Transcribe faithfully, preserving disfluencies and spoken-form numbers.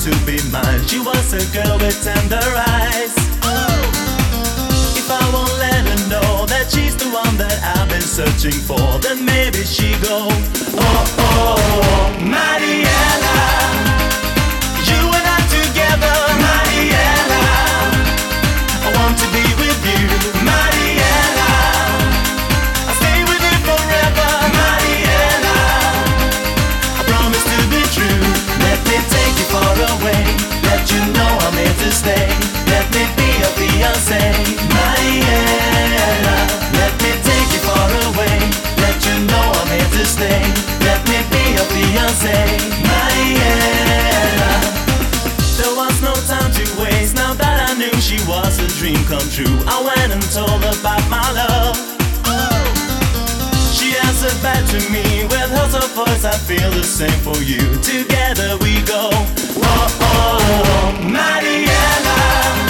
to be mine. She was a girl with tender eyes. If I won't let her know that she's the one that I've been searching for, then maybe she go, oh, oh, Mariella, you and I together, Mariella, I want to be with you, Mariella, I'll stay with you forever, Mariella, I promise to be true. Let me take you far away, let you know I'm here to stay. Let me be your fiancé, Mariella. Let me take you far away, let you know I'm here to stay. Let me be your fiancé, Mariella. There was no time to waste, now that I knew she was a dream come true. I went and told her about my love. She answered back to me with her soft voice, I feel the same for you. Together we go, oh, oh, Mariella.